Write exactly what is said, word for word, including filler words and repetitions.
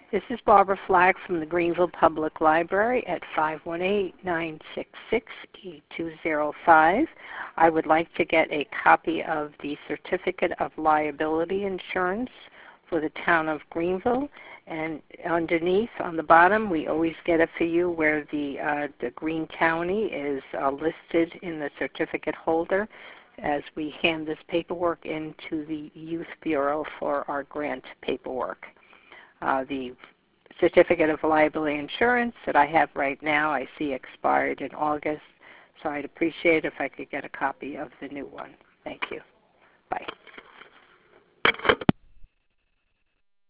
This is Barbara Flack from the Greenville Public Library at five one eight, nine six six, eight two zero five. I would like to get a copy of the Certificate of Liability Insurance for the town of Greenville. And underneath, on the bottom, we always get it for you where the, uh, the Green County is uh, listed in the certificate holder as we hand this paperwork into the Youth Bureau for our grant paperwork. Uh, the Certificate of Liability Insurance that I have right now I see expired in August, so I'd appreciate it if I could get a copy of the new one. Thank you. Bye.